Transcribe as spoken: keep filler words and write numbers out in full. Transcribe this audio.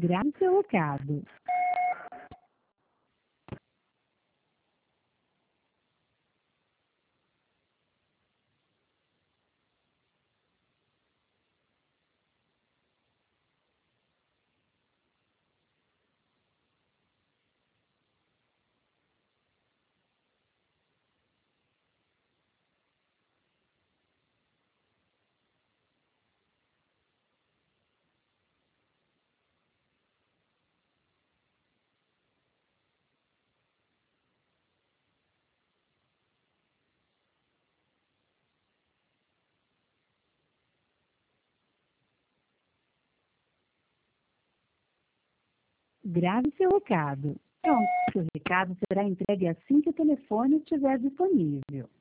Grave seu recado. Grave seu recado. Pronto, seu recado será entregue assim que o telefone estiver disponível.